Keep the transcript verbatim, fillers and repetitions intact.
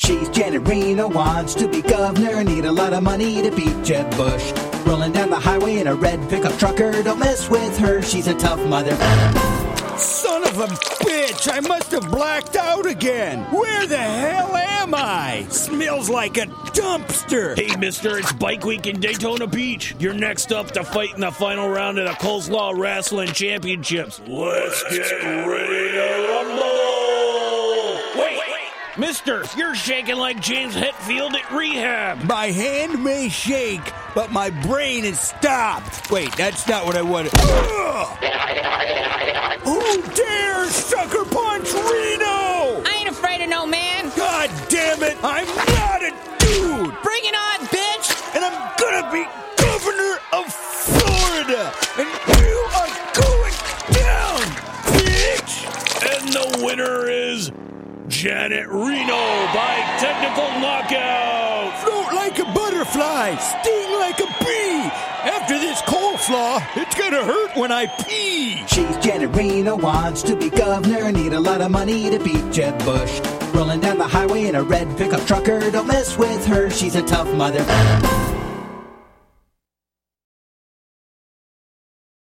She's Janet Reno, wants to be governor, need a lot of money to beat Jeb Bush. Rolling down the highway in a red pickup trucker, don't mess with her, she's a tough mother. Son of a bitch, I must have blacked out again. Where the hell am I? Smells like a dumpster. Hey, mister, it's Bike Week in Daytona Beach. You're next up to fight in the final round of the Coleslaw Wrestling Championships. Let's get ready to rumble. Wait, wait. Mister, you're shaking like James Hetfield at rehab. My hand may shake, but my brain is stopped. Wait, that's not what I wanted. Who dares sucker punch Reno? I ain't afraid of no man. God damn it, I'm not a dude. Bring it on, bitch. And I'm gonna be governor of Florida. And you are going down, bitch. And the winner is Janet Reno by technical knockout. Float like a butterfly, sting like a bee. After this coleslaw, it's gonna hurt when I pee. She's Janet Reno, wants to be governor, need a lot of money to beat Jeb Bush. Rolling down the highway in a red pickup trucker, don't mess with her, she's a tough mother.